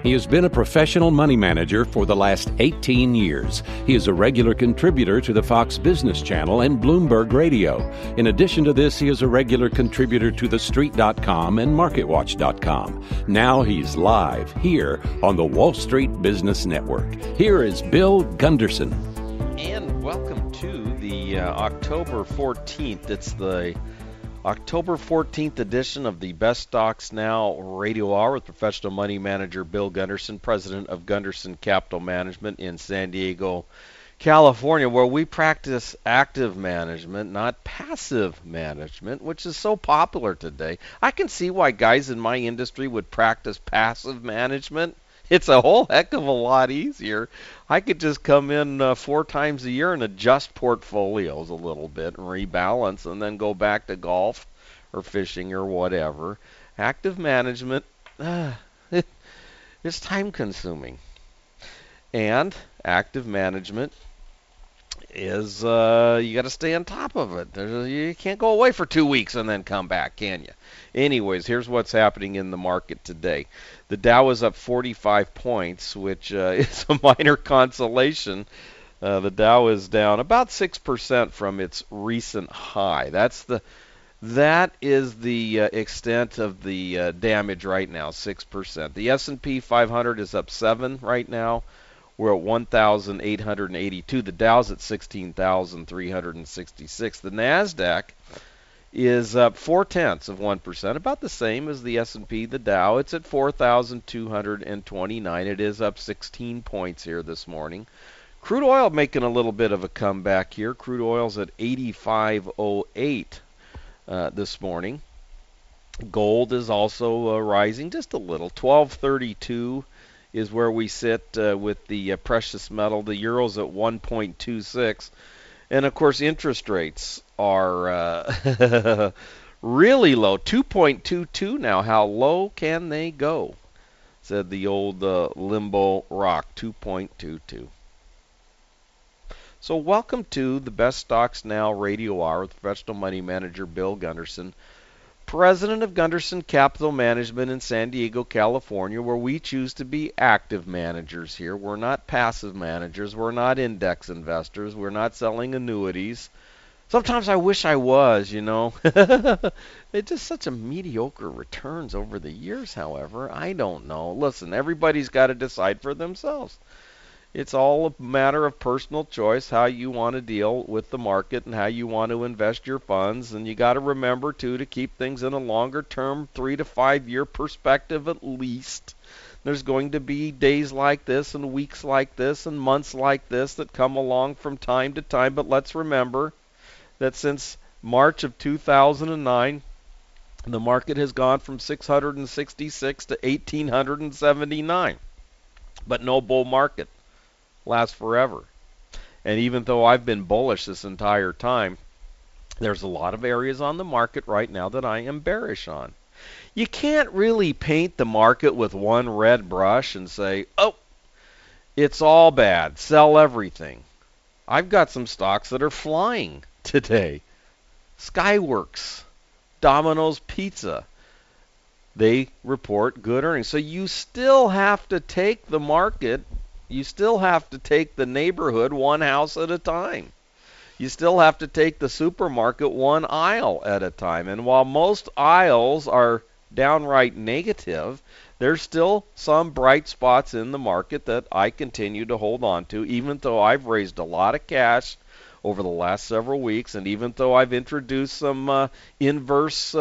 He has been a professional money manager for the last 18 years. He is a regular contributor to the Fox Business Channel and Bloomberg Radio. In addition to this, he is a regular contributor to TheStreet.com and MarketWatch.com. Now he's live here on the Wall Street Business Network. Here is Bill Gunderson. And welcome to the October 14th. It's the October 14th edition of the Best Stocks Now Radio Hour with professional money manager Bill Gunderson, president of Gunderson Capital Management in San Diego, California, where we practice active management, not passive management, which is so popular today. I can see why guys in my industry would practice passive management. It's a whole heck of a lot easier. I could just come in 4 times a year and adjust portfolios a little bit and rebalance and then go back to golf or fishing or whatever. Active management, it's time consuming. And active management is, you got to stay on top of it. You can't go away for 2 weeks and then come back, can you? Anyways, here's what's happening in the market today. The Dow is up 45 points, which is a minor consolation. The Dow is down about 6% from its recent high. That is the extent of the damage right now, 6%. The S&P 500 is up 7 right now. We're at 1,882. The Dow's at 16,366. The NASDAQ is up 0.4%, about the same as the S&P, the Dow. It's at 4,229. It is up 16 points here this morning. Crude oil making a little bit of a comeback here. Crude oil's at 85.08 this morning. Gold is also rising just a little. 1232 is where we sit with the precious metal. The euro's at 1.26. And, of course, interest rates are really low, 2.22 now. How low can they go? Said the old Limbo Rock, 2.22. So welcome to the Best Stocks Now Radio Hour with professional money manager Bill Gunderson, president of Gunderson Capital Management in San Diego, California, where we choose to be active managers here. We're not passive managers. We're not index investors. We're not selling annuities. Sometimes I wish I was, you know. It's just such a mediocre returns over the years, however. I don't know. Listen, everybody's got to decide for themselves. It's all a matter of personal choice, how you want to deal with the market and how you want to invest your funds. And you got to remember, too, to keep things in a longer term, 3 to 5 year perspective at least. There's going to be days like this and weeks like this and months like this that come along from time to time. But let's remember that since March of 2009, the market has gone from 666 to 1,879. But no bull market lasts forever. And even though I've been bullish this entire time, there's a lot of areas on the market right now that I am bearish on. You can't really paint the market with one red brush and say, oh, it's all bad, sell everything. I've got some stocks that are flying today. Skyworks, Domino's Pizza, they report good earnings. So you still have to take the market. You still have to take the neighborhood one house at a time. You still have to take the supermarket one aisle at a time. And while most aisles are downright negative, there's still some bright spots in the market that I continue to hold on to, even though I've raised a lot of cash over the last several weeks, and even though I've introduced some inverse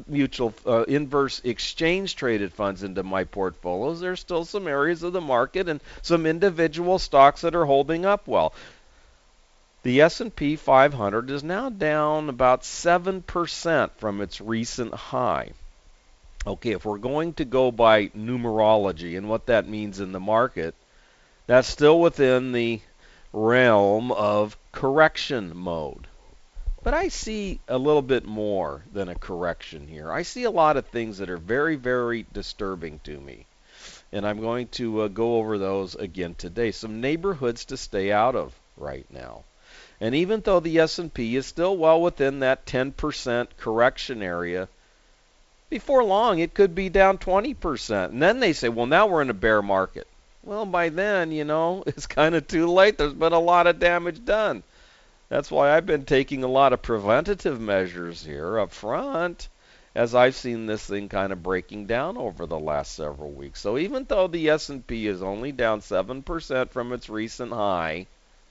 exchange traded funds into my portfolios, there's still some areas of the market and some individual stocks that are holding up well. The S&P 500 is now down about 7% from its recent high. Okay, if we're going to go by numerology and what that means in the market, that's still within the realm of correction mode. But I see a little bit more than a correction here. I see a lot of things that are very, very disturbing to me. And I'm going to go over those again today. Some neighborhoods to stay out of right now. And even though the S&P is still well within that 10% correction area, Before long, it could be down 20%. And then they say, well, now we're in a bear market. Well, by then, it's kind of too late. There's been a lot of damage done. That's why I've been taking a lot of preventative measures here up front as I've seen this thing kind of breaking down over the last several weeks. So even though the S&P is only down 7% from its recent high,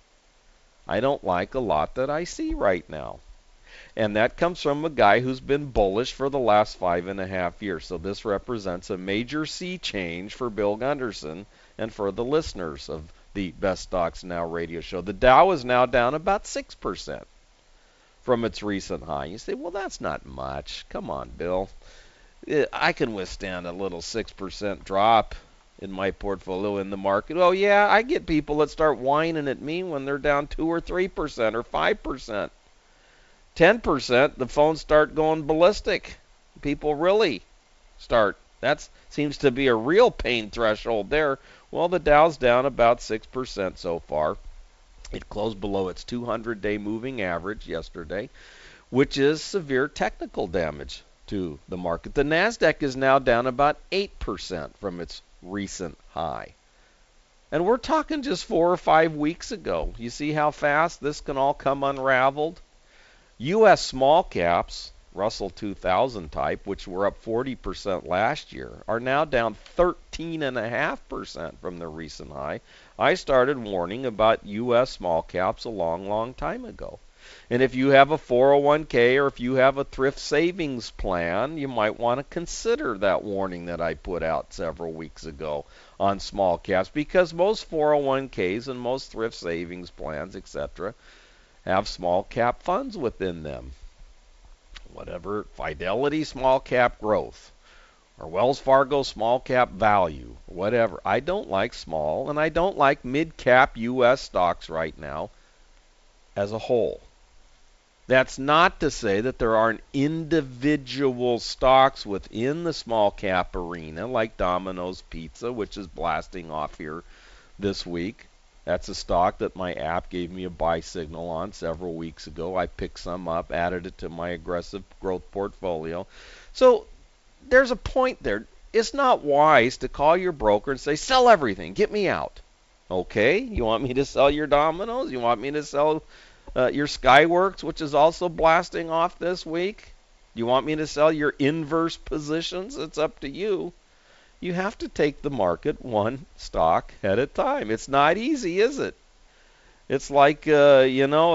I don't like a lot that I see right now. And that comes from a guy who's been bullish for the last 5.5 years. So this represents a major sea change for Bill Gunderson and for the listeners of the Best Stocks Now radio show. The Dow is now down about 6% from its recent high. You say, well, that's not much. Come on, Bill. I can withstand a little 6% drop in my portfolio in the market. Oh, yeah, I get people that start whining at me when they're down 2 or 3% or 5%. 10%, the phones start going ballistic. People really start. That seems to be a real pain threshold there. Well, the Dow's down about 6% so far. It closed below its 200-day moving average yesterday, which is severe technical damage to the market. The Nasdaq is now down about 8% from its recent high. And we're talking just 4 or 5 weeks ago. You see how fast this can all come unraveled? U.S. small caps, Russell 2000 type, which were up 40% last year, are now down 13.5% from their recent high. I started warning about U.S. small caps a long, long time ago. And if you have a 401k or if you have a thrift savings plan, you might want to consider that warning that I put out several weeks ago on small caps, because most 401ks and most thrift savings plans, etc., have small cap funds within them. Whatever, Fidelity small cap growth, or Wells Fargo small cap value, whatever. I don't like small, and I don't like mid cap U.S. stocks right now as a whole. That's not to say that there aren't individual stocks within the small cap arena, like Domino's Pizza, which is blasting off here this week. That's a stock that my app gave me a buy signal on several weeks ago. I picked some up, added it to my aggressive growth portfolio. So there's a point there. It's not wise to call your broker and say, sell everything, get me out. Okay, you want me to sell your Domino's? You want me to sell your Skyworks, which is also blasting off this week? You want me to sell your inverse positions? It's up to you. You have to take the market one stock at a time. It's not easy, is it? It's like, a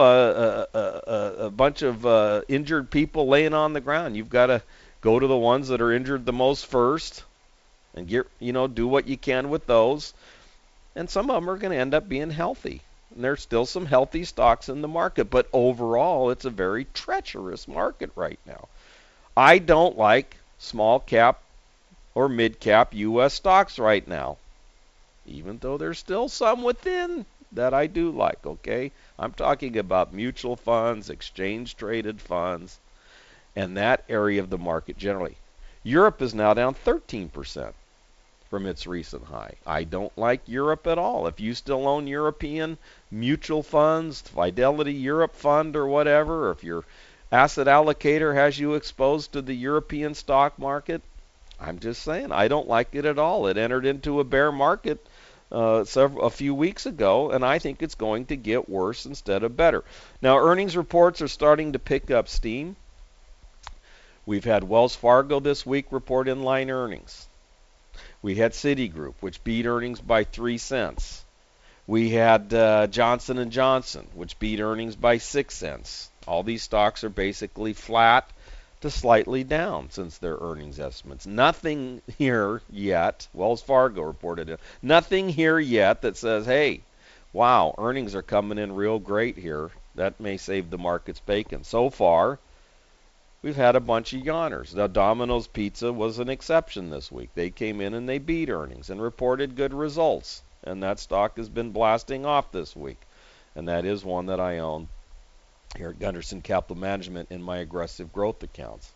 bunch of injured people laying on the ground. You've got to go to the ones that are injured the most first and do what you can with those. And some of them are going to end up being healthy. And there's still some healthy stocks in the market. But overall, it's a very treacherous market right now. I don't like small cap or mid-cap U.S. stocks right now, even though there's still some within that I do like, okay? I'm talking about mutual funds, exchange-traded funds, and that area of the market generally. Europe is now down 13% from its recent high. I don't like Europe at all. If you still own European mutual funds, Fidelity Europe Fund or whatever, or if your asset allocator has you exposed to the European stock market, I'm just saying, I don't like it at all. It entered into a bear market a few weeks ago, and I think it's going to get worse instead of better. Now, earnings reports are starting to pick up steam. We've had Wells Fargo this week report inline earnings. We had Citigroup, which beat earnings by 3 cents. We had Johnson & Johnson, which beat earnings by 6 cents. All these stocks are basically flat to slightly down since their earnings estimates. Nothing here yet, Wells Fargo reported it, nothing here yet that says, hey, wow, earnings are coming in real great here. That may save the market's bacon. So far, we've had a bunch of yawners. Now, Domino's Pizza was an exception this week. They came in and they beat earnings and reported good results. And that stock has been blasting off this week. And that is one that I own here at Gunderson Capital Management in my aggressive growth accounts.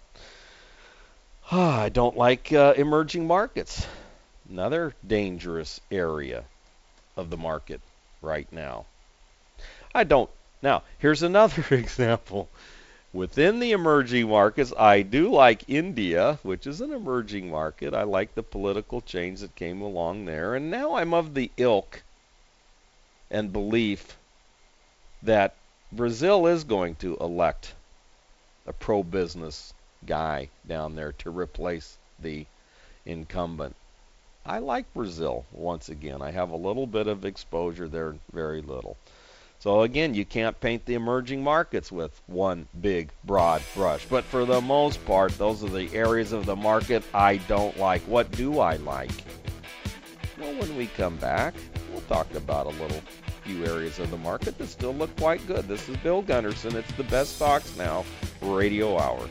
I don't like emerging markets. Another dangerous area of the market right now. I don't. Now, here's another example. Within the emerging markets, I do like India, which is an emerging market. I like the political change that came along there. And now I'm of the ilk and belief that Brazil is going to elect a pro-business guy down there to replace the incumbent. I like Brazil, once again. I have a little bit of exposure there, very little. So again, you can't paint the emerging markets with one big, broad brush. But for the most part, those are the areas of the market I don't like. What do I like? Well, when we come back, we'll talk about a few areas of the market that still look quite good. This is Bill Gunderson. It's the Best Stocks Now Radio Hour.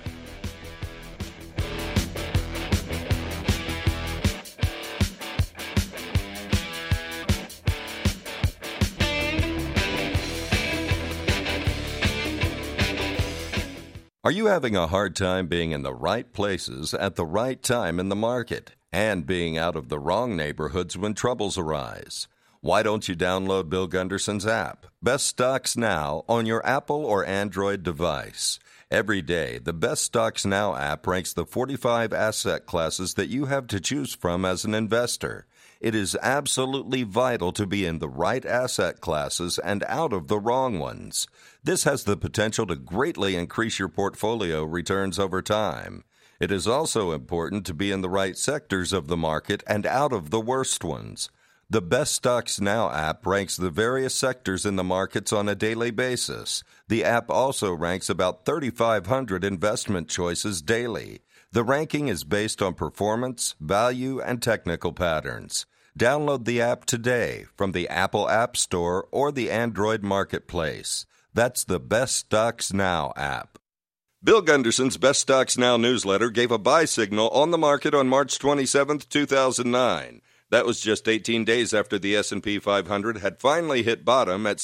Are you having a hard time being in the right places at the right time in the market and being out of the wrong neighborhoods when troubles arise? Why don't you download Bill Gunderson's app, Best Stocks Now, on your Apple or Android device? Every day, the Best Stocks Now app ranks the 45 asset classes that you have to choose from as an investor. It is absolutely vital to be in the right asset classes and out of the wrong ones. This has the potential to greatly increase your portfolio returns over time. It is also important to be in the right sectors of the market and out of the worst ones. The Best Stocks Now app ranks the various sectors in the markets on a daily basis. The app also ranks about 3,500 investment choices daily. The ranking is based on performance, value, and technical patterns. Download the app today from the Apple App Store or the Android Marketplace. That's the Best Stocks Now app. Bill Gunderson's Best Stocks Now newsletter gave a buy signal on the market on March 27, 2009. That was just 18 days after the S&P 500 had finally hit bottom at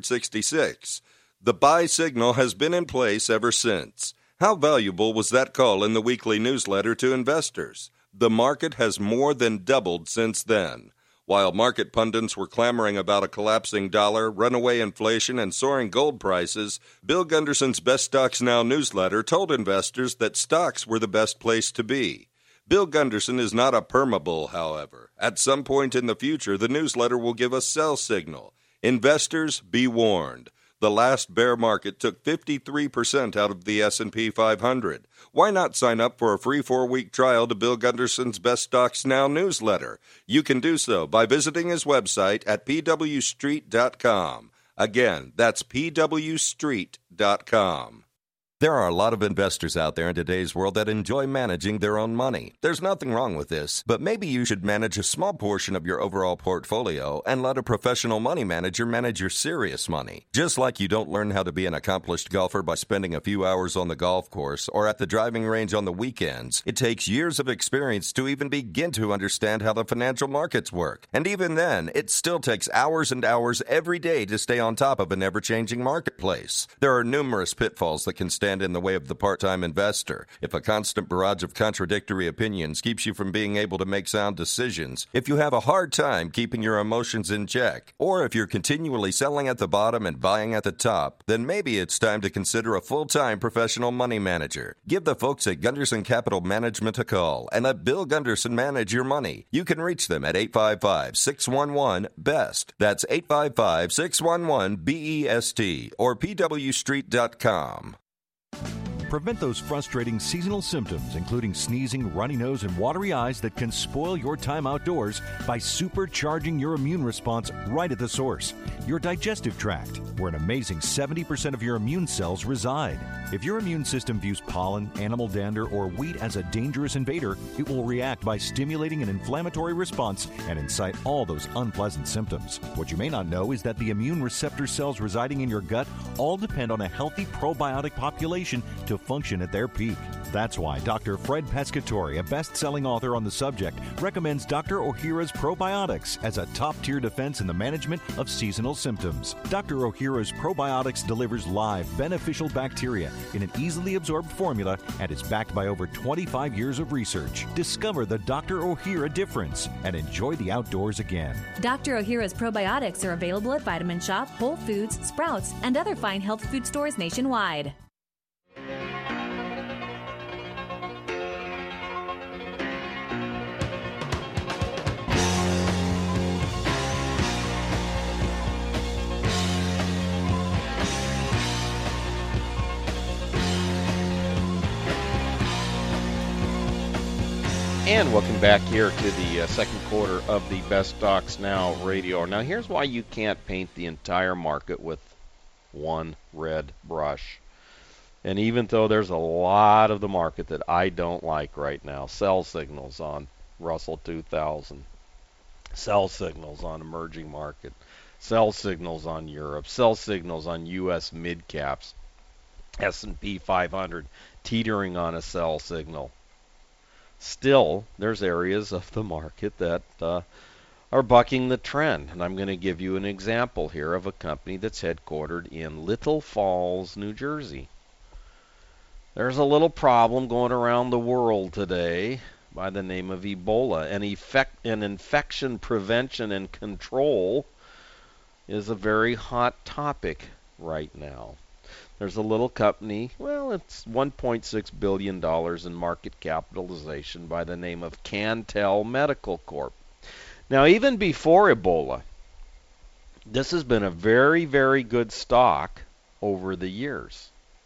666. The buy signal has been in place ever since. How valuable was that call in the weekly newsletter to investors? The market has more than doubled since then. While market pundits were clamoring about a collapsing dollar, runaway inflation, and soaring gold prices, Bill Gunderson's Best Stocks Now newsletter told investors that stocks were the best place to be. Bill Gunderson is not a permabull, however. At some point in the future, the newsletter will give a sell signal. Investors, be warned. The last bear market took 53% out of the S&P 500. Why not sign up for a free 4-week trial to Bill Gunderson's Best Stocks Now newsletter? You can do so by visiting his website at pwstreet.com. Again, that's pwstreet.com. There are a lot of investors out there in today's world that enjoy managing their own money. There's nothing wrong with this, but maybe you should manage a small portion of your overall portfolio and let a professional money manager manage your serious money. Just like you don't learn how to be an accomplished golfer by spending a few hours on the golf course or at the driving range on the weekends, it takes years of experience to even begin to understand how the financial markets work. And even then, it still takes hours and hours every day to stay on top of an ever-changing marketplace. There are numerous pitfalls that can stand in the way of the part-time investor. If a constant barrage of contradictory opinions keeps you from being able to make sound decisions, if you have a hard time keeping your emotions in check, or if you're continually selling at the bottom and buying at the top, then maybe it's time to consider a full-time professional money manager. Give the folks at Gunderson Capital Management a call and let Bill Gunderson manage your money. You can reach them at 855-611-BEST. That's 855-611-BEST or pwstreet.com. Prevent those frustrating seasonal symptoms, including sneezing, runny nose, and watery eyes that can spoil your time outdoors by supercharging your immune response right at the source, your digestive tract, where an amazing 70% of your immune cells reside. If your immune system views pollen, animal dander, or wheat as a dangerous invader, it will react by stimulating an inflammatory response and incite all those unpleasant symptoms. What you may not know is that the immune receptor cells residing in your gut all depend on a healthy probiotic population to function at their peak. That's why Dr. Fred Pescatore, a best-selling author on the subject, recommends Dr. Ohhira's Probiotics as a top-tier defense in the management of seasonal symptoms. Dr. Ohhira's Probiotics delivers live, beneficial bacteria in an easily absorbed formula and is backed by over 25 years of research. Discover the Dr. Ohhira difference and enjoy the outdoors again. Dr. Ohhira's Probiotics are available at Vitamin Shop, Whole Foods, Sprouts, and other fine health food stores nationwide. And welcome back here to the second quarter of the Best Stocks Now radio. Now, here's why you can't paint the entire market with one red brush. And even though there's a lot of the market that I don't like right now, sell signals on Russell 2000, sell signals on emerging market, sell signals on Europe, sell signals on U.S. mid-caps, S&P 500 teetering on a sell signal. Still, there's areas of the market that are bucking the trend. And I'm going to give you an example here of a company that's headquartered in Little Falls, New Jersey. There's a little problem going around the world today by the name of Ebola. And infection prevention and control is a very hot topic right now. There's a little company, well, it's $1.6 billion in market capitalization by the name of Cantel Medical Corp. Now, even before Ebola, this has been a very, very good stock over the years.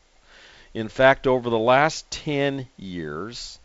In fact, over the last 10 years,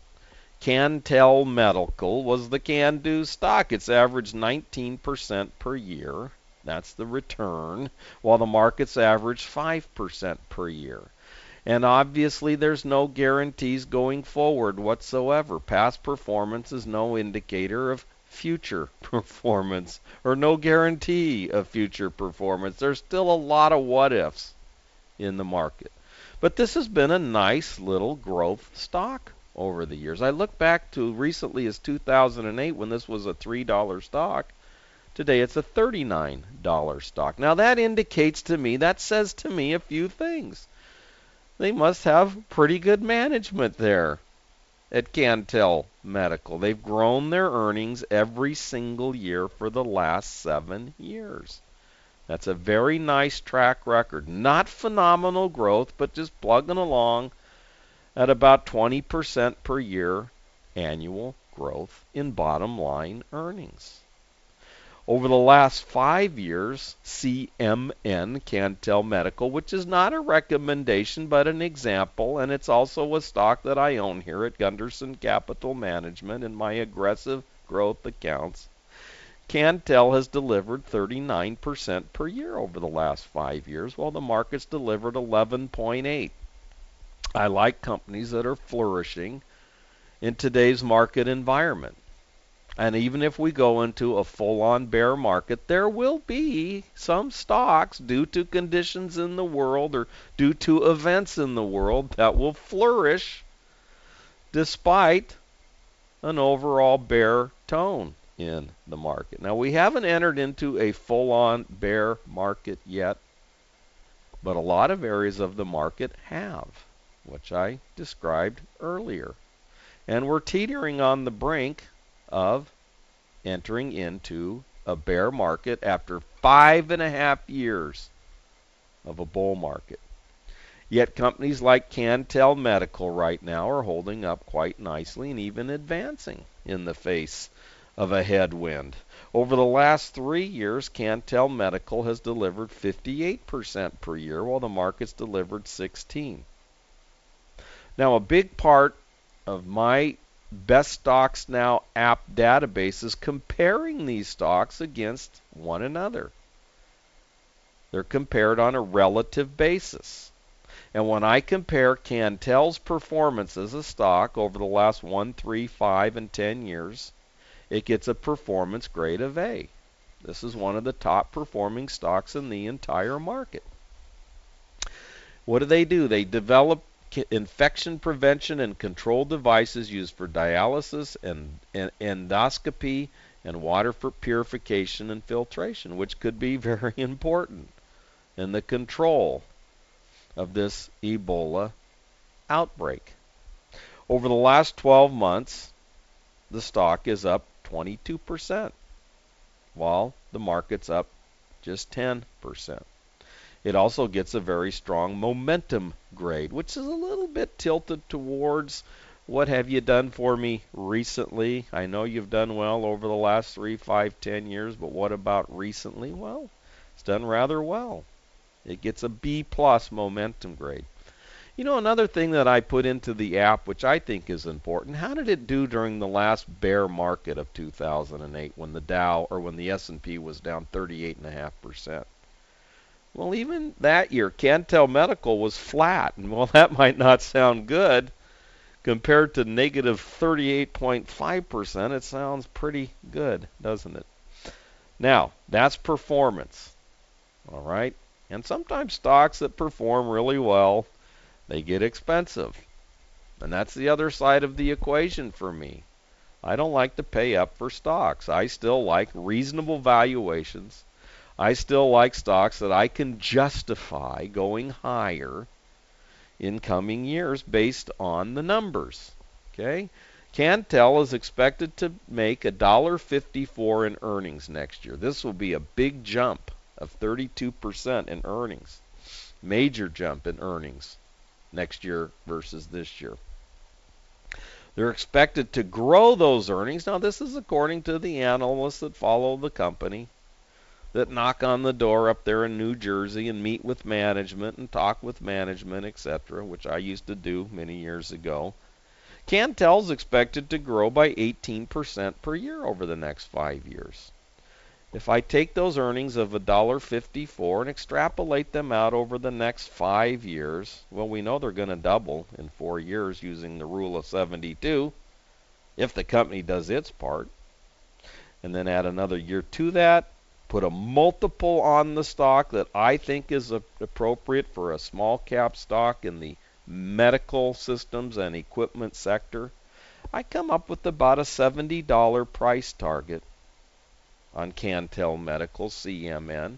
Cantel Medical was the can-do stock. It's averaged 19% per year. That's the return, while the market's average 5% per year. And obviously there's no guarantees going forward whatsoever. Past performance is no indicator of future performance, or no guarantee of future performance. There's still a lot of what-ifs in the market. But this has been a nice little growth stock over the years. I look back to recently as 2008 when this was a $3 stock. Today it's a $39 stock. Now that indicates to me, that says to me a few things. They must have pretty good management there at Cantel Medical. They've grown their earnings every single year for the last 7 years. That's a very nice track record. Not phenomenal growth, but just plugging along at about 20% per year annual growth in bottom line earnings. Over the last 5 years, CMN, Cantel Medical, which is not a recommendation but an example, and it's also a stock that I own here at Gunderson Capital Management in my aggressive growth accounts. Cantel has delivered 39% per year over the last 5 years, while the market's delivered 11.8%. I like companies that are flourishing in today's market environment. And even if we go into a full-on bear market, there will be some stocks due to conditions in the world or due to events in the world that will flourish despite an overall bear tone in the market. Now, we haven't entered into a full-on bear market yet, but a lot of areas of the market have, which I described earlier. And we're teetering on the brink of entering into a bear market after 5.5 years of a bull market. Yet companies like Cantel Medical right now are holding up quite nicely and even advancing in the face of a headwind. Over the last 3 years, Cantel Medical has delivered 58% per year, while the market's delivered 16%. Now, a big part of my Best Stocks Now app database is comparing these stocks against one another. They're compared on a relative basis. And when I compare Cantel's performance as a stock over the last 1, 3, 5, and 10 years, it gets a performance grade of A. This is one of the top performing stocks in the entire market. What do? They develop infection prevention and control devices used for dialysis and endoscopy and water for purification and filtration, which could be very important in the control of this Ebola outbreak. Over the last 12 months, the stock is up 22%, while the market's up just 10%. It also gets a very strong momentum grade, which is a little bit tilted towards what have you done for me recently. I know you've done well over the last 3, 5, 10 years, but what about recently? Well, it's done rather well. It gets a B+ momentum grade. Another thing that I put into the app, which I think is important, how did it do during the last bear market of 2008 when the Dow or when the S&P was down 38.5%? Well, even that year, Cantel Medical was flat. And while that might not sound good, compared to negative 38.5%, it sounds pretty good, doesn't it? Now, that's performance. All right? And sometimes stocks that perform really well, they get expensive. And that's the other side of the equation for me. I don't like to pay up for stocks. I still like reasonable valuations. I still like stocks that I can justify going higher in coming years based on the numbers. Okay? Cantel is expected to make $1.54 in earnings next year. This will be a big jump of 32% in earnings. Major jump in earnings next year versus this year. They're expected to grow those earnings. Now, this is according to the analysts that follow the company, that knock on the door up there in New Jersey and meet with management and talk with management, etc., which I used to do many years ago. Cantel is expected to grow by 18% per year over the next 5 years. If I take those earnings of $1.54 and extrapolate them out over the next 5 years, well, we know they're going to double in 4 years using the rule of 72 if the company does its part. And then add another year to that, put a multiple on the stock that I think is appropriate for a small cap stock in the medical systems and equipment sector. I come up with about a $70 price target on Cantel Medical, CMN.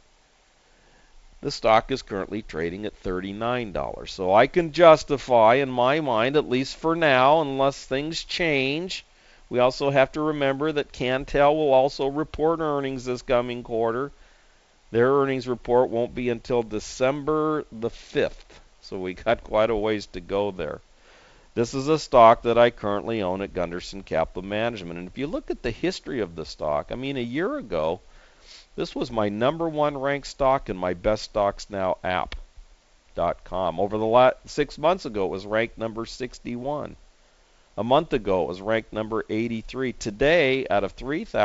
The stock is currently trading at $39. So I can justify, in my mind, at least for now, unless things change. We also have to remember that Cantel will also report earnings this coming quarter. Their earnings report won't be until December the 5th. So we got quite a ways to go there. This is a stock that I currently own at Gunderson Capital Management. And if you look at the history of the stock, a year ago, this was my number one ranked stock in my Best Stocks Now app.com. Over the last 6 months ago, it was ranked number 61. A month ago, it was ranked number 83. Today, out of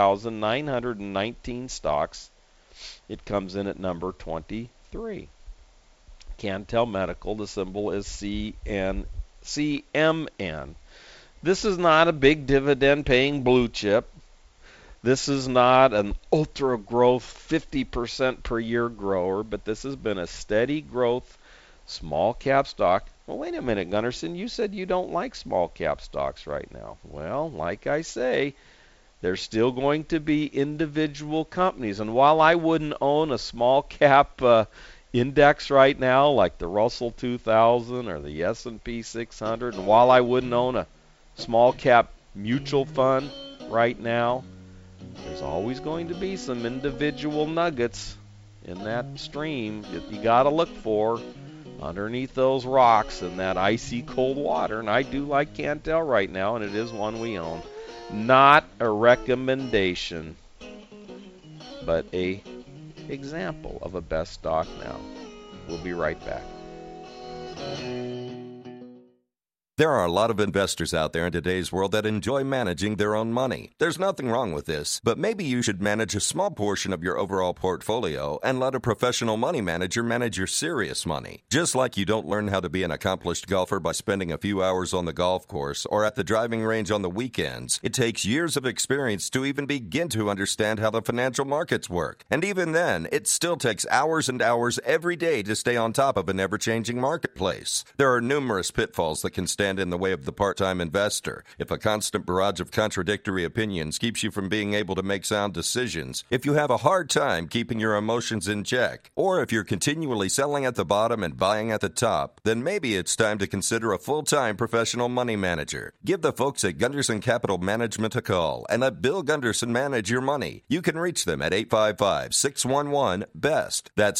3,919 stocks, it comes in at number 23. Cantel Medical, the symbol is CMN. This is not a big dividend paying blue chip. This is not an ultra growth 50% per year grower, but this has been a steady growth small cap stock. Well, wait a minute, Gunderson, you said you don't like small cap stocks right now. Well, like I say, there's still going to be individual companies. And while I wouldn't own a small cap index right now, like the Russell 2000 or the S&P 600, and while I wouldn't own a small cap mutual fund right now, there's always going to be some individual nuggets in that stream that you got to look for underneath those rocks in that icy cold water. And I do like Cantel right now, and it is one we own. Not a recommendation, but a example of a best stock now. We'll be right back. There are a lot of investors out there in today's world that enjoy managing their own money. There's nothing wrong with this, but maybe you should manage a small portion of your overall portfolio and let a professional money manager manage your serious money. Just like you don't learn how to be an accomplished golfer by spending a few hours on the golf course or at the driving range on the weekends, it takes years of experience to even begin to understand how the financial markets work. And even then, it still takes hours and hours every day to stay on top of an ever-changing marketplace. There are numerous pitfalls that can stand in the way of the part-time investor. If a constant barrage of contradictory opinions keeps you from being able to make sound decisions, if you have a hard time keeping your emotions in check, or if you're continually selling at the bottom and buying at the top, then maybe it's time to consider a full-time professional money manager. Give the folks at Gunderson Capital Management a call and let Bill Gunderson manage your money. You can reach them at 855-611-BEST. That's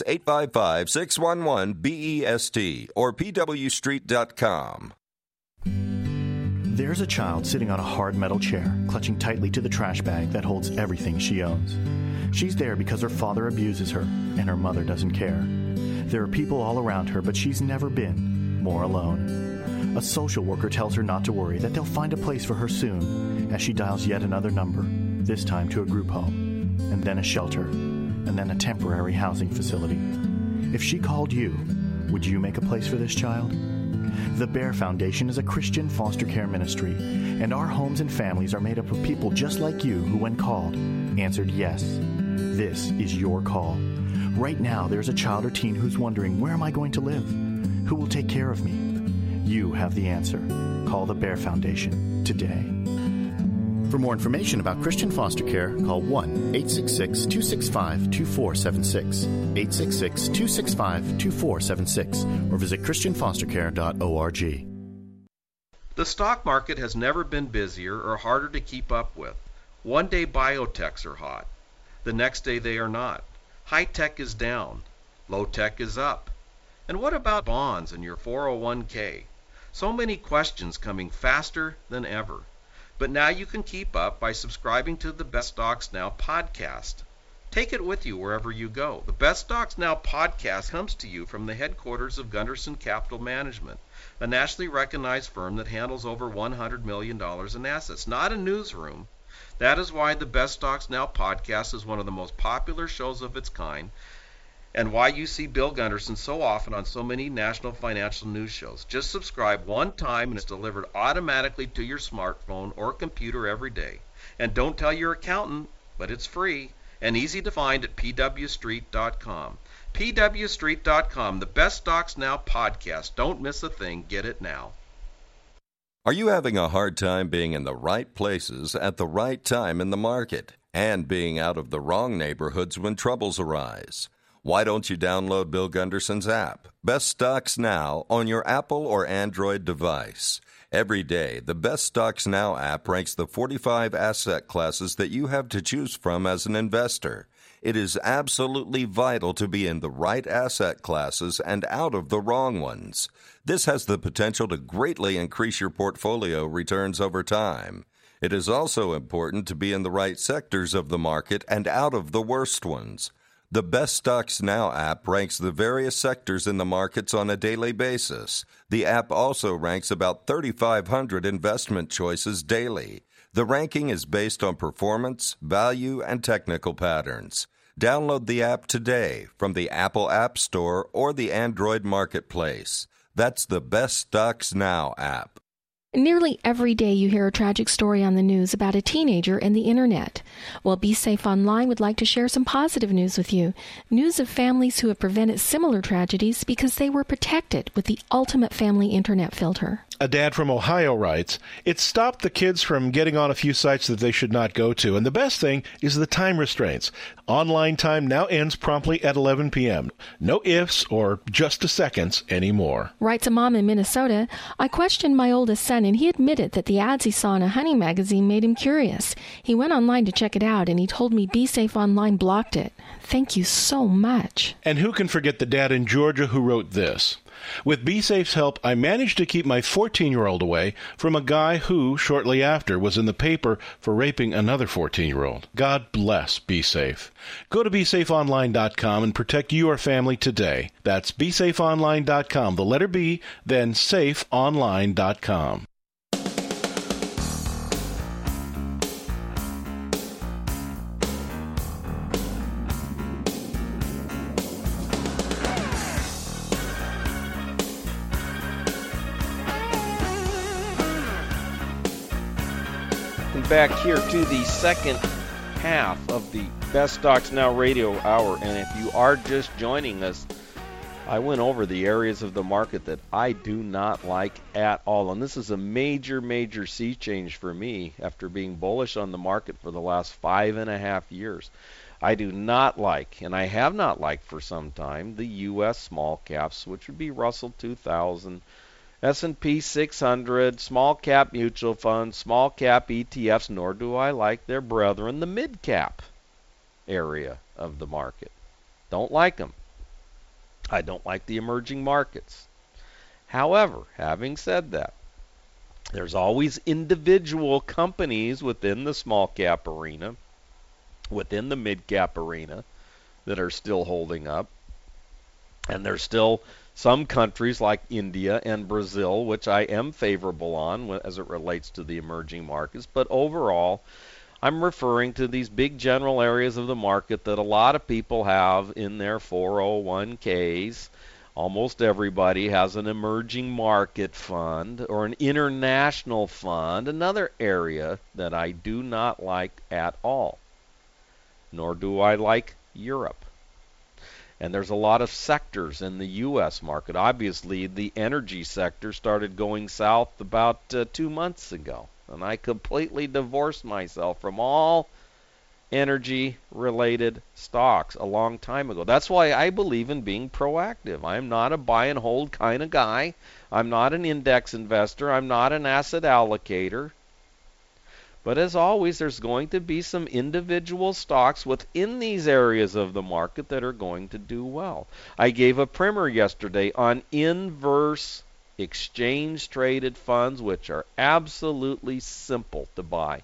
855-611-BEST or pwstreet.com. There's a child sitting on a hard metal chair, clutching tightly to the trash bag that holds everything she owns. She's there because her father abuses her, and her mother doesn't care. There are people all around her, but she's never been more alone. A social worker tells her not to worry, that they'll find a place for her soon, as she dials yet another number, this time to a group home, and then a shelter, and then a temporary housing facility. If she called you, would you make a place for this child? The Bear Foundation is a Christian foster care ministry, and our homes and families are made up of people just like you who, when called, answered yes. This is your call. Right now, there's a child or teen who's wondering, where am I going to live? Who will take care of me? You have the answer. Call the Bear Foundation today. For more information about Christian foster care, call 1-866-265-2476, 866-265-2476, or visit christianfostercare.org. The stock market has never been busier or harder to keep up with. One day biotechs are hot. The next day they are not. High tech is down. Low tech is up. And what about bonds and your 401k? So many questions coming faster than ever. But now you can keep up by subscribing to the Best Stocks Now podcast. Take it with you wherever you go. The Best Stocks Now podcast comes to you from the headquarters of Gunderson Capital Management, a nationally recognized firm that handles over $100 million in assets, not a newsroom. That is why the Best Stocks Now podcast is one of the most popular shows of its kind, and why you see Bill Gunderson so often on so many national financial news shows. Just subscribe one time and it's delivered automatically to your smartphone or computer every day. And don't tell your accountant, but it's free and easy to find at pwstreet.com. pwstreet.com, the Best Stocks Now podcast. Don't miss a thing. Get it now. Are you having a hard time being in the right places at the right time in the market and being out of the wrong neighborhoods when troubles arise? Why don't you download Bill Gunderson's app, Best Stocks Now, on your Apple or Android device? Every day, the Best Stocks Now app ranks the 45 asset classes that you have to choose from as an investor. It is absolutely vital to be in the right asset classes and out of the wrong ones. This has the potential to greatly increase your portfolio returns over time. It is also important to be in the right sectors of the market and out of the worst ones. The Best Stocks Now app ranks the various sectors in the markets on a daily basis. The app also ranks about 3,500 investment choices daily. The ranking is based on performance, value, and technical patterns. Download the app today from the Apple App Store or the Android Marketplace. That's the Best Stocks Now app. Nearly every day you hear a tragic story on the news about a teenager and the internet. Well, Be Safe Online would like to share some positive news with you. News of families who have prevented similar tragedies because they were protected with the ultimate family internet filter. A dad from Ohio writes, "It stopped the kids from getting on a few sites that they should not go to. And the best thing is the time restraints. Online time now ends promptly at 11 p.m. No ifs or just a seconds anymore." Writes a mom in Minnesota, "I questioned my oldest son and he admitted that the ads he saw in a hunting magazine made him curious. He went online to check it out and he told me Be Safe Online blocked it. Thank you so much." And who can forget the dad in Georgia who wrote this? "With BeSafe's help, I managed to keep my 14-year-old away from a guy who, shortly after, was in the paper for raping another 14-year-old. God bless BeSafe. Go to BeSafeOnline.com and protect your family today. That's BeSafeOnline.com, the letter B, then SafeOnline.com. Back here to the second half of the Best Stocks Now radio hour, and if you are just joining us, I went over the areas of the market that I do not like at all, and this is a major sea change for me after being bullish on the market for the last 5.5 years. I do not like, and I have not liked for some time, the U.S. small caps, which would be Russell 2000, S&P 600, small cap mutual funds, small cap ETFs, nor do I like their brethren, the mid cap area of the market. Don't like them. I don't like the emerging markets. However, having said that, there's always individual companies within the small cap arena, within the mid cap arena, that are still holding up. And there's still Some countries like India and Brazil, which I am favorable on as it relates to the emerging markets, but overall, I'm referring to these big general areas of the market that a lot of people have in their 401ks. Almost everybody has an emerging market fund or an international fund, another area that I do not like at all, nor do I like Europe. And there's a lot of sectors in the U.S. market. Obviously, the energy sector started going south about 2 months ago. And I completely divorced myself from all energy-related stocks a long time ago. That's why I believe in being proactive. I'm not a buy and hold kind of guy. I'm not an index investor. I'm not an asset allocator. But as always, there's going to be some individual stocks within these areas of the market that are going to do well. I gave a primer yesterday on inverse exchange-traded funds, which are absolutely simple to buy.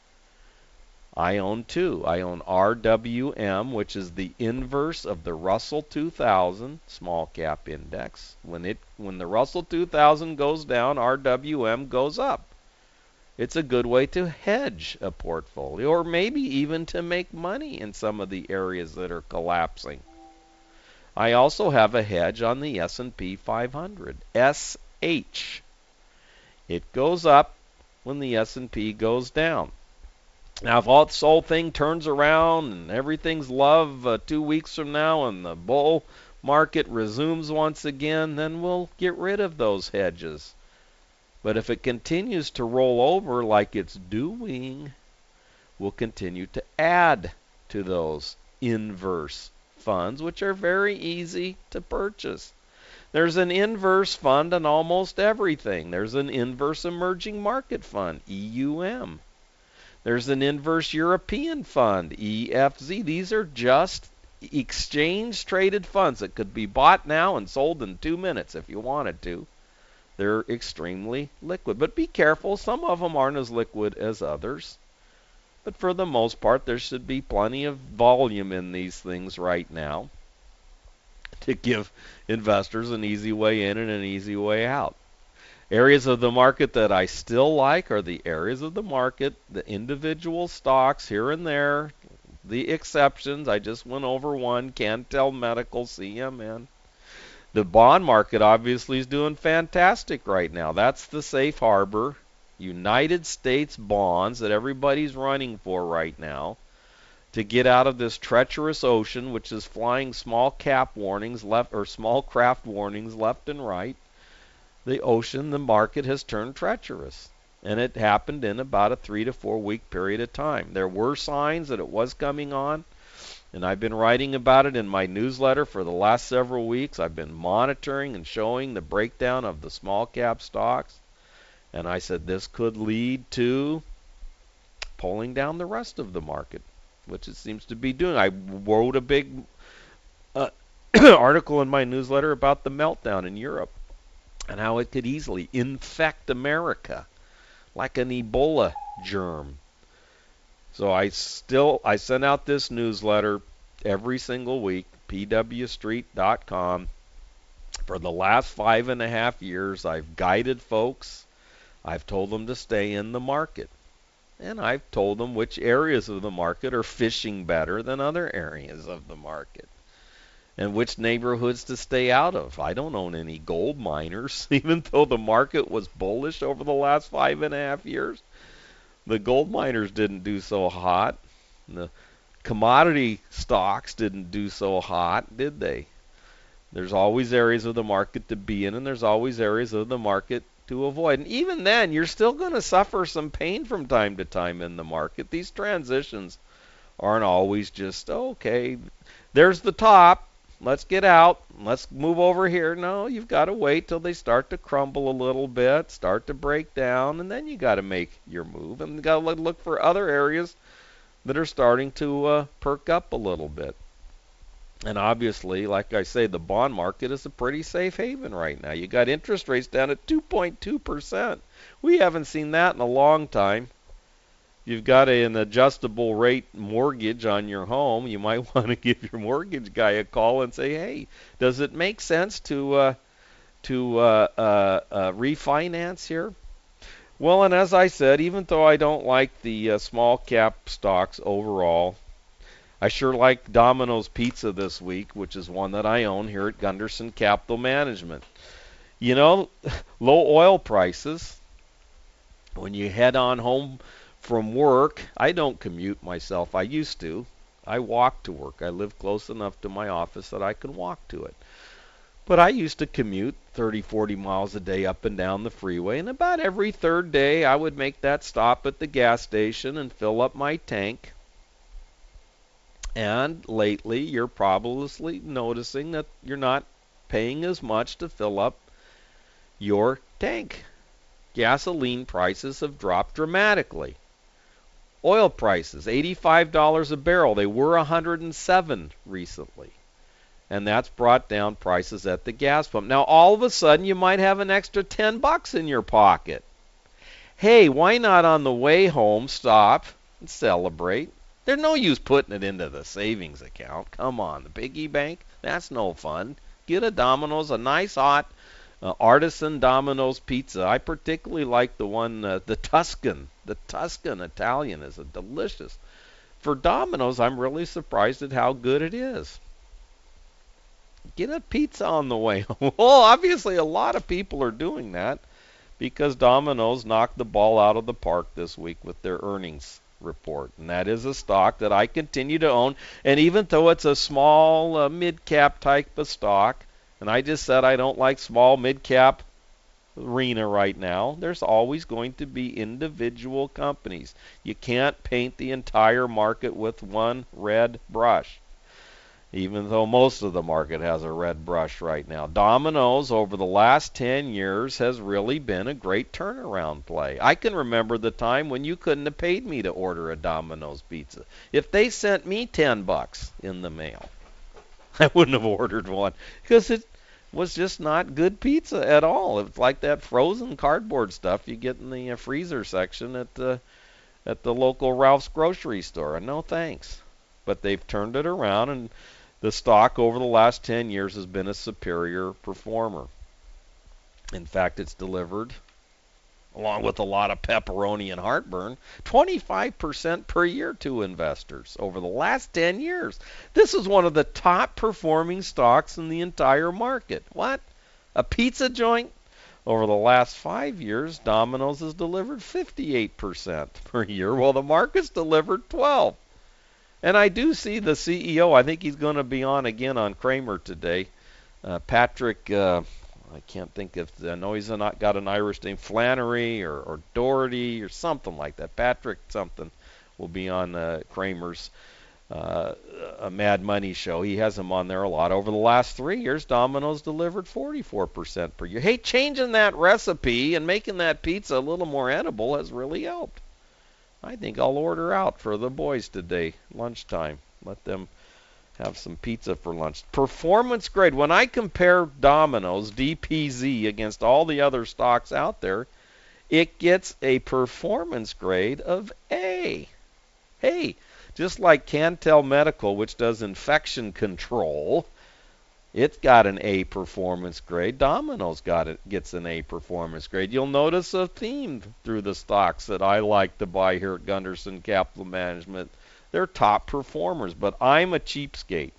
I own two. I own RWM, which is the inverse of the Russell 2000 small cap index. When the Russell 2000 goes down, RWM goes up. It's a good way to hedge a portfolio, or maybe even to make money in some of the areas that are collapsing. I also have a hedge on the S&P 500, SH. It goes up when the S&P goes down. Now, if all this whole thing turns around and everything's love 2 weeks from now and the bull market resumes once again, then we'll get rid of those hedges. But if it continues to roll over like it's doing, we'll continue to add to those inverse funds, which are very easy to purchase. There's an inverse fund on almost everything. There's an inverse emerging market fund, EUM. There's an inverse European fund, EFZ. These are just exchange-traded funds that could be bought now and sold in 2 minutes if you wanted to. They're extremely liquid. But be careful, some of them aren't as liquid as others. But for the most part, there should be plenty of volume in these things right now to give investors an easy way in and an easy way out. Areas of the market that I still like are the areas of the market, the individual stocks here and there, the exceptions. I just went over one, Cantel Medical, CMN. The bond market obviously is doing fantastic right now. That's the safe harbor. United States bonds that everybody's running for right now to get out of this treacherous ocean, which is flying small cap warnings left or small craft warnings left and right. The ocean, the market has turned treacherous. And it happened in about a 3 to 4 week period of time. There were signs that it was coming on. And I've been writing about it in my newsletter for the last several weeks. I've been monitoring and showing the breakdown of the small cap stocks. And I said this could lead to pulling down the rest of the market, which it seems to be doing. I wrote a big article in my newsletter about the meltdown in Europe and how it could easily infect America like an Ebola germ. So I send out this newsletter every single week, pwstreet.com. For the last 5.5 years, I've guided folks. I've told them to stay in the market. And I've told them which areas of the market are fishing better than other areas of the market. And which neighborhoods to stay out of. I don't own any gold miners, even though the market was bullish over the last 5.5 years. The gold miners didn't do so hot. The commodity stocks didn't do so hot, did they? There's always areas of the market to be in, and there's always areas of the market to avoid. And even then, you're still going to suffer some pain from time to time in the market. These transitions aren't always just, okay, there's the top. Let's get out. Let's move over here. No, you've got to wait till they start to crumble a little bit, start to break down, and then you got to make your move. And you got to look for other areas that are starting to perk up a little bit. And obviously, like I say, the bond market is a pretty safe haven right now. You got interest rates down at 2.2%. We haven't seen that in a long time. you've got an adjustable rate mortgage on your home, you might want to give your mortgage guy a call and say, hey, does it make sense to refinance here? Well, and as I said, even though I don't like the small cap stocks overall, I sure like Domino's Pizza this week, which is one that I own here at Gunderson Capital Management. You know, low oil prices, when you head on home from work, I don't commute myself. I used to. I walk to work. I live close enough to my office that I can walk to it. But I used to commute 30, 40 miles a day up and down the freeway, and about every third day I would make that stop at the gas station and fill up my tank. And lately, you're probably noticing that you're not paying as much to fill up your tank. Gasoline prices have dropped dramatically. Oil prices, $85 a barrel. They were $107 recently. And that's brought down prices at the gas pump. Now, all of a sudden, you might have an extra $10 in your pocket. Hey, why not on the way home stop and celebrate? There's no use putting it into the savings account. Come on, the piggy bank, that's no fun. Get a Domino's, a nice hot artisan Domino's pizza. I particularly like the one, the Tuscan. The Tuscan Italian is a delicious. For Domino's, I'm really surprised at how good it is. Get a pizza on the way home. Well, obviously a lot of people are doing that because Domino's knocked the ball out of the park this week with their earnings report. And that is a stock that I continue to own. And even though it's a small mid-cap type of stock, and I just said I don't like small mid-cap arena right now, there's always going to be individual companies. You can't paint the entire market with one red brush, even though most of the market has a red brush right now. Domino's over the last 10 years has really been a great turnaround play. I can remember the time when you couldn't have paid me to order a Domino's pizza. If they sent me $10 in the mail, I wouldn't have ordered one because it was just not good pizza at all. It's like that frozen cardboard stuff you get in the freezer section at the local Ralph's grocery store. And no thanks. But they've turned it around, and the stock over the last 10 years has been a superior performer. In fact, it's delivered, along with a lot of pepperoni and heartburn, 25% per year to investors over the last 10 years. This is one of the top performing stocks in the entire market. What? A pizza joint? Over the last 5 years, Domino's has delivered 58% per year, while the market's delivered 12%. And I do see the CEO, I think he's going to be on again on Cramer today. Patrick, I can't think of, I know he's not got an Irish name, Flannery or Doherty or something like that. Patrick something will be on Cramer's a Mad Money show. He has him on there a lot. Over the last 3 years, Domino's delivered 44% per year. Hey, changing that recipe and making that pizza a little more edible has really helped. I think I'll order out for the boys today, lunchtime. Let them have some pizza for lunch. Performance grade. When I compare Domino's, DPZ, against all the other stocks out there, it gets a performance grade of A. Hey, just like Cantel Medical, which does infection control, it's got an A performance grade. Domino's gets an A performance grade. You'll notice a theme through the stocks that I like to buy here at Gunderson Capital Management. They're top performers, but I'm a cheapskate.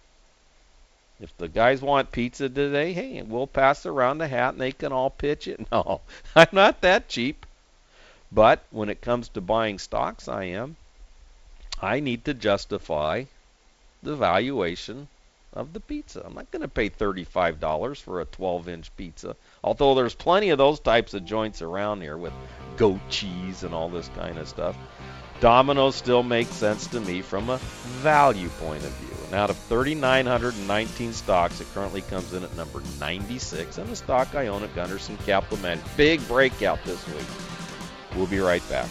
If the guys want pizza today, hey, we'll pass around a hat and they can all pitch it. No, I'm not that cheap. But when it comes to buying stocks, I am. I need to justify the valuation of the pizza. I'm not going to pay $35 for a 12-inch pizza, although there's plenty of those types of joints around here with goat cheese and all this kind of stuff. Domino's still makes sense to me from a value point of view. And out of 3,919 stocks, it currently comes in at number 96, and a stock I own at Gunderson Capital Management. Big breakout this week. We'll be right back.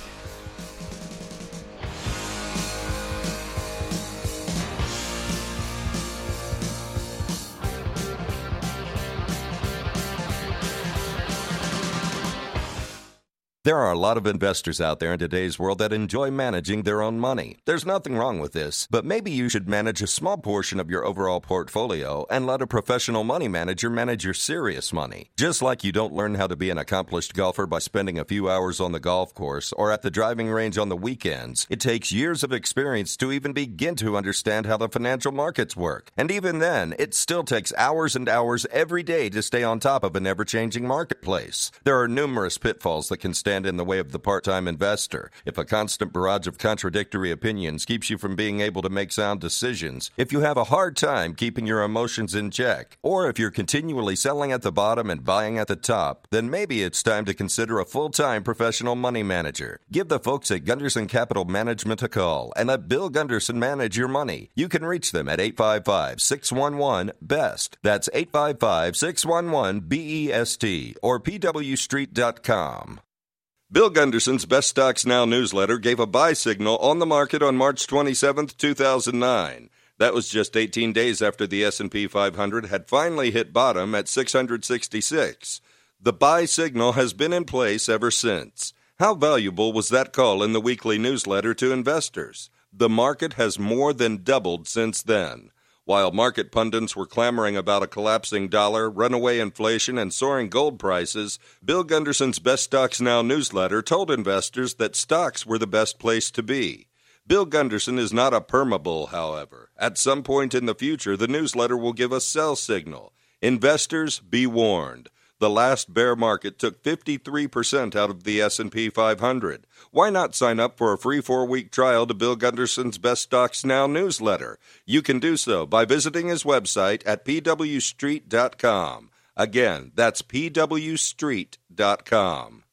There are a lot of investors out there in today's world that enjoy managing their own money. There's nothing wrong with this, but maybe you should manage a small portion of your overall portfolio and let a professional money manager manage your serious money. Just like you don't learn how to be an accomplished golfer by spending a few hours on the golf course or at the driving range on the weekends, it takes years of experience to even begin to understand how the financial markets work. And even then, it still takes hours and hours every day to stay on top of an ever-changing marketplace. There are numerous pitfalls that can stand in the way of the part-time investor. If a constant barrage of contradictory opinions keeps you from being able to make sound decisions, if you have a hard time keeping your emotions in check, or if you're continually selling at the bottom and buying at the top, then maybe it's time to consider a full-time professional money manager. Give the folks at Gunderson Capital Management a call and let Bill Gunderson manage your money. You can reach them at 855-611-BEST. That's 855-611-BEST or pwstreet.com. Bill Gunderson's Best Stocks Now newsletter gave a buy signal on the market on March 27, 2009. That was just 18 days after the S&P 500 had finally hit bottom at 666. The buy signal has been in place ever since. How valuable was that call in the weekly newsletter to investors? The market has more than doubled since then. While market pundits were clamoring about a collapsing dollar, runaway inflation, and soaring gold prices, Bill Gunderson's Best Stocks Now newsletter told investors that stocks were the best place to be. Bill Gunderson is not a permabull, however. At some point in the future, the newsletter will give a sell signal. Investors, be warned. The last bear market took 53% out of the S&P 500. Why not sign up for a free 4-week trial to Bill Gunderson's Best Stocks Now newsletter? You can do so by visiting his website at pwstreet.com. Again, that's pwstreet.com.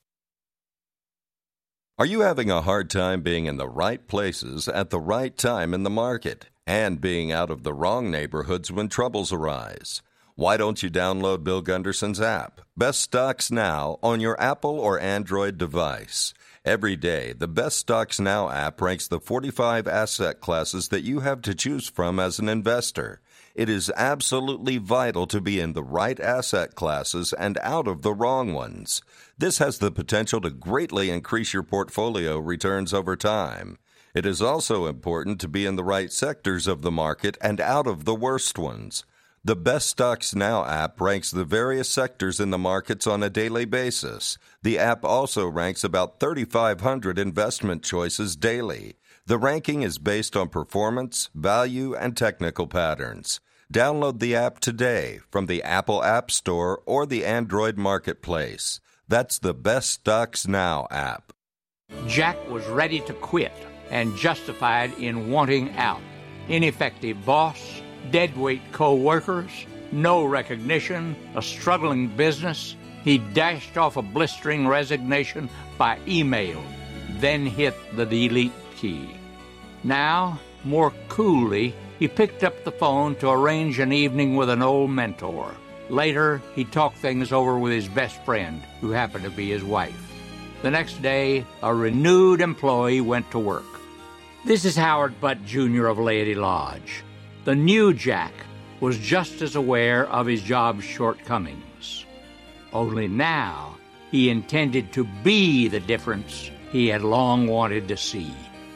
Are you having a hard time being in the right places at the right time in the market and being out of the wrong neighborhoods when troubles arise? Why don't you download Bill Gunderson's app, Best Stocks Now, on your Apple or Android device? Every day, the Best Stocks Now app ranks the 45 asset classes that you have to choose from as an investor. It is absolutely vital to be in the right asset classes and out of the wrong ones. This has the potential to greatly increase your portfolio returns over time. It is also important to be in the right sectors of the market and out of the worst ones. The Best Stocks Now app ranks the various sectors in the markets on a daily basis. The app also ranks about 3,500 investment choices daily. The ranking is based on performance, value, and technical patterns. Download the app today from the Apple App Store or the Android Marketplace. That's the Best Stocks Now app. Jack was ready to quit and justified in wanting out. Ineffective boss, deadweight co-workers, no recognition, a struggling business. He dashed off a blistering resignation by email, then hit the delete key. Now, more coolly, he picked up the phone to arrange an evening with an old mentor. Later, he talked things over with his best friend, who happened to be his wife. The next day, a renewed employee went to work. This is Howard Butt, Jr. of Laity Lodge. The new Jack was just as aware of his job's shortcomings. Only now he intended to be the difference he had long wanted to see.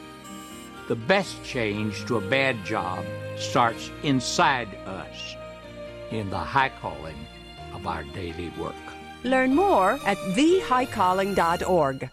The best change to a bad job starts inside us, in the high calling of our daily work. Learn more at thehighcalling.org.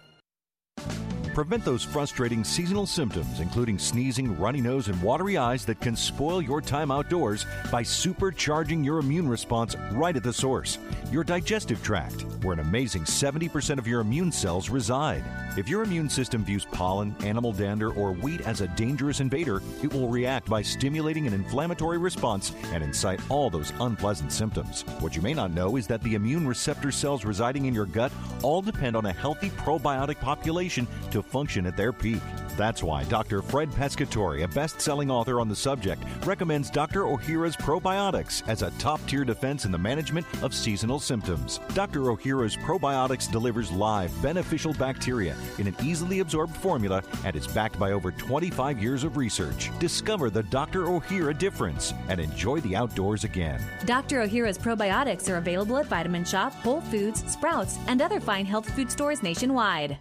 Prevent those frustrating seasonal symptoms, including sneezing, runny nose, and watery eyes that can spoil your time outdoors by supercharging your immune response right at the source, your digestive tract, where an amazing 70% of your immune cells reside. If your immune system views pollen, animal dander, or wheat as a dangerous invader, it will react by stimulating an inflammatory response and incite all those unpleasant symptoms. What you may not know is that the immune receptor cells residing in your gut all depend on a healthy probiotic population to function at their peak. That's why Dr. Fred Pescatore, a best-selling author on the subject, recommends Dr. Ohhira's probiotics as a top-tier defense in the management of seasonal symptoms. Dr. Ohhira's probiotics delivers live, beneficial bacteria in an easily absorbed formula and is backed by over 25 years of research. Discover the Dr. Ohhira difference and enjoy the outdoors again. Dr. Ohhira's probiotics are available at Vitamin Shop, Whole Foods, Sprouts, and other fine health food stores nationwide.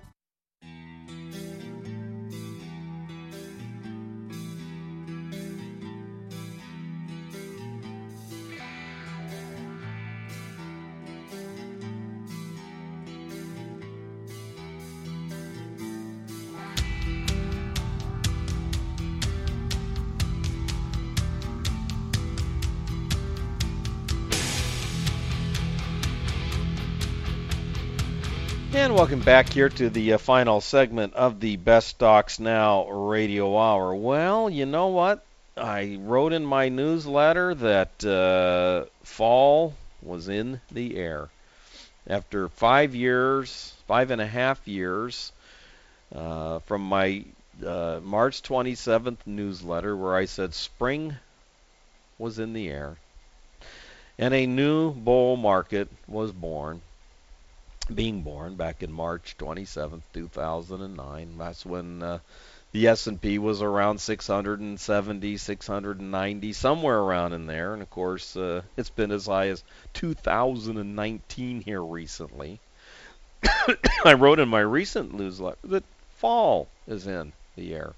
And welcome back here to the final segment of the Best Stocks Now Radio Hour. Well, you know what? I wrote in my newsletter that fall was in the air. After 5.5 years, from my March 27th newsletter where I said spring was in the air and a new bull market was being born back in March 27th, 2009. That's when the S&P was around 670, 690, somewhere around in there. And, of course, it's been as high as 2019 here recently. I wrote in my recent newsletter that fall is in the air.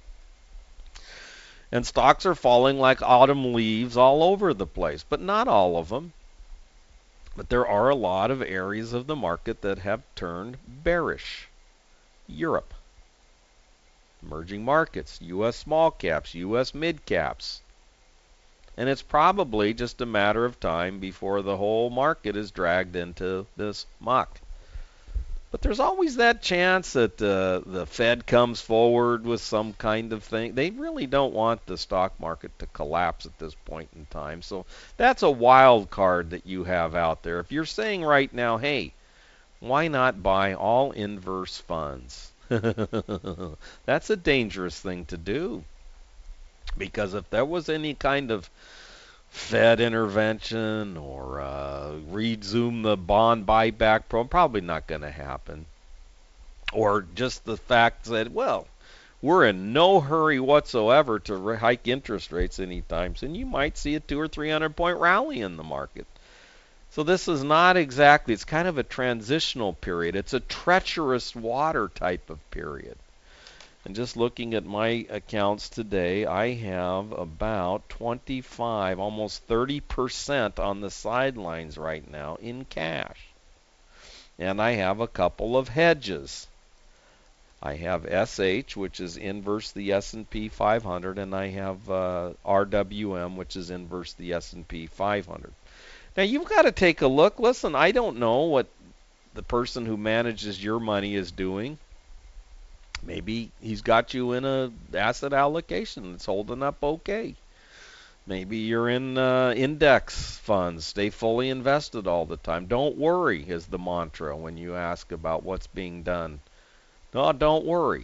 And stocks are falling like autumn leaves all over the place, but not all of them. But there are a lot of areas of the market that have turned bearish. Europe, emerging markets, U.S. small caps, U.S. mid caps. And it's probably just a matter of time before the whole market is dragged into this muck. But there's always that chance that the Fed comes forward with some kind of thing. They really don't want the stock market to collapse at this point in time. So that's a wild card that you have out there. If you're saying right now, hey, why not buy all inverse funds? That's a dangerous thing to do. Because if there was any kind of Fed intervention or resume the bond buyback program, probably not going to happen. Or just the fact that, well, we're in no hurry whatsoever to hike interest rates anytime soon. You might see a 200 or 300 point rally in the market. So this is not exactly, it's kind of a transitional period. It's a treacherous water type of period. And just looking at my accounts today, I have about 25, almost 30% on the sidelines right now in cash. And I have a couple of hedges. I have SH, which is inverse the S&P 500, and I have RWM, which is inverse the S&P 500. Now, you've got to take a look. Listen, I don't know what the person who manages your money is doing. Maybe he's got you in a asset allocation that's holding up okay. Maybe you're in index funds. Stay fully invested all the time. Don't worry is the mantra when you ask about what's being done. No, don't worry.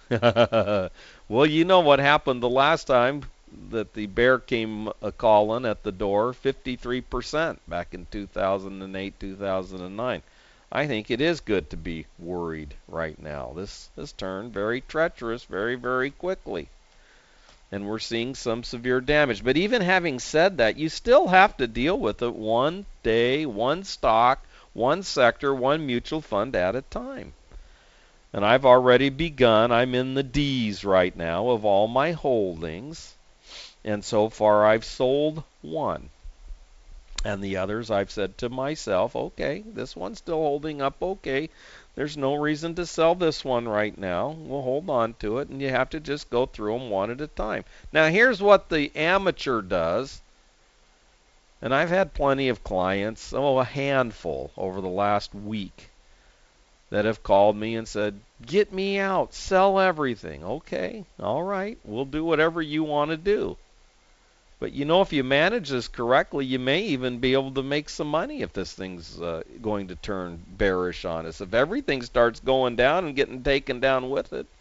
Well, you know what happened the last time that the bear came a-calling at the door, 53% back in 2008, 2009. I think it is good to be worried right now. This has turned very treacherous very, very quickly. And we're seeing some severe damage. But even having said that, you still have to deal with it one day, one stock, one sector, one mutual fund at a time. And I've already begun. I'm in the D's right now of all my holdings. And so far I've sold one. And the others, I've said to myself, okay, this one's still holding up okay. There's no reason to sell this one right now. We'll hold on to it, and you have to just go through them one at a time. Now, here's what the amateur does. And I've had plenty of clients, a handful over the last week, that have called me and said, get me out, sell everything. Okay, all right, we'll do whatever you want to do. But you know, if you manage this correctly, you may even be able to make some money if this thing's going to turn bearish on us. If everything starts going down and getting taken down with it,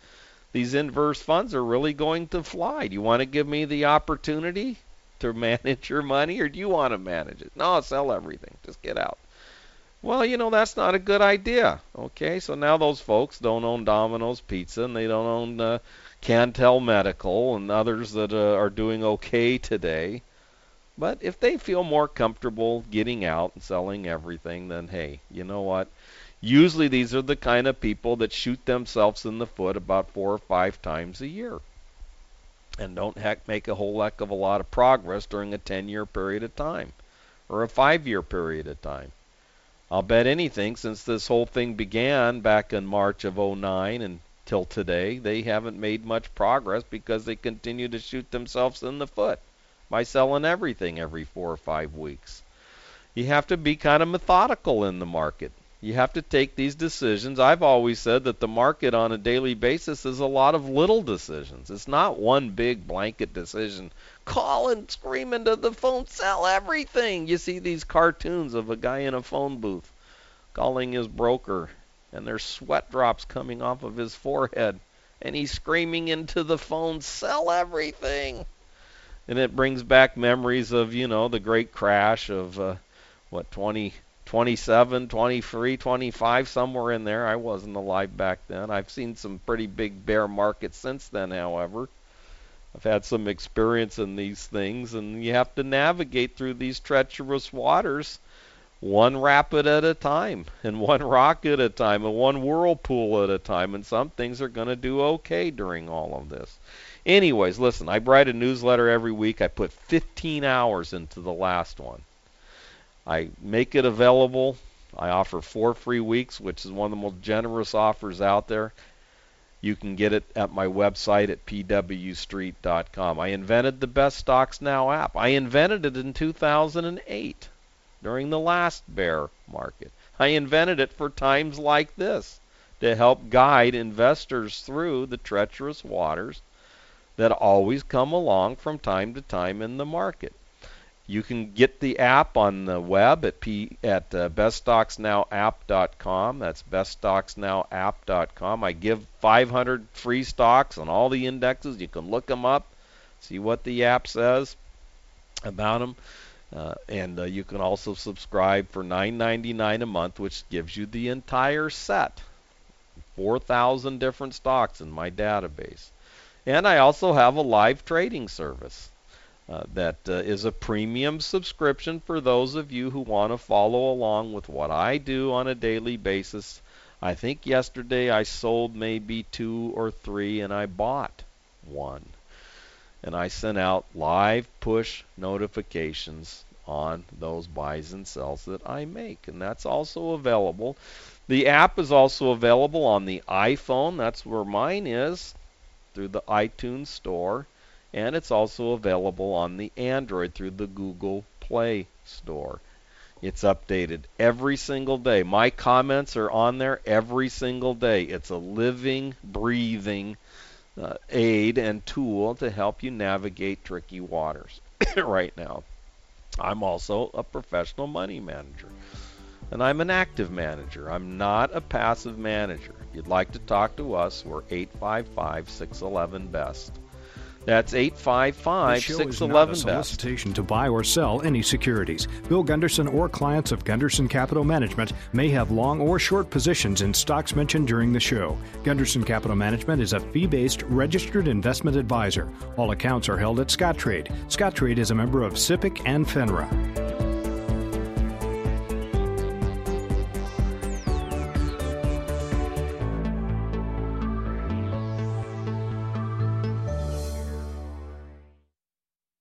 these inverse funds are really going to fly. Do you want to give me the opportunity to manage your money, or do you want to manage it? No, sell everything. Just get out. Well, that's not a good idea. Okay, so now those folks don't own Domino's Pizza, and they don't own Cantel Medical and others that are doing okay today. But if they feel more comfortable getting out and selling everything, then hey, you know what? Usually these are the kind of people that shoot themselves in the foot about 4 or 5 times a year and don't make a whole heck of a lot of progress during a 10-year period of time or a 5-year period of time. I'll bet anything, since this whole thing began back in March of 2009 until today, they haven't made much progress because they continue to shoot themselves in the foot by selling everything every 4 or 5 weeks. You have to be kind of methodical in the market. You have to take these decisions. I've always said that the market on a daily basis is a lot of little decisions. It's not one big blanket decision. Call and scream into the phone, sell everything. You see these cartoons of a guy in a phone booth calling his broker, and there's sweat drops coming off of his forehead, and he's screaming into the phone, sell everything. And it brings back memories of, the great crash of, 27, 23, 25, somewhere in there. I wasn't alive back then. I've seen some pretty big bear markets since then, however. I've had some experience in these things, and you have to navigate through these treacherous waters one rapid at a time, and one rock at a time, and one whirlpool at a time, and some things are going to do okay during all of this. Anyways, listen, I write a newsletter every week. I put 15 hours into the last one. I make it available. I offer 4 free weeks, which is one of the most generous offers out there. You can get it at my website at pwstreet.com. I invented the Best Stocks Now app. I invented it in 2008 during the last bear market. I invented it for times like this to help guide investors through the treacherous waters that always come along from time to time in the market. You can get the app on the web at beststocksnowapp.com. That's beststocksnowapp.com. I give 500 free stocks on all the indexes. You can look them up, see what the app says about them. And you can also subscribe for $9.99 a month, which gives you the entire set. 4,000 different stocks in my database. And I also have a live trading service. That is a premium subscription for those of you who want to follow along with what I do on a daily basis. I think yesterday I sold maybe 2 or 3, and I bought 1. And I sent out live push notifications on those buys and sells that I make. And that's also available. The app is also available on the iPhone. That's where mine is, through the iTunes Store. And it's also available on the Android through the Google Play Store. It's updated every single day. My comments are on there every single day. It's a living, breathing aid and tool to help you navigate tricky waters right now. I'm also a professional money manager, and I'm an active manager. I'm not a passive manager. If you'd like to talk to us, we're 855-611-BEST. That's 855-611-BEST. This show is not a solicitation to buy or sell any securities. Bill Gunderson or clients of Gunderson Capital Management may have long or short positions in stocks mentioned during the show. Gunderson Capital Management is a fee-based registered investment advisor. All accounts are held at Scottrade. Scottrade is a member of SIPC and FINRA.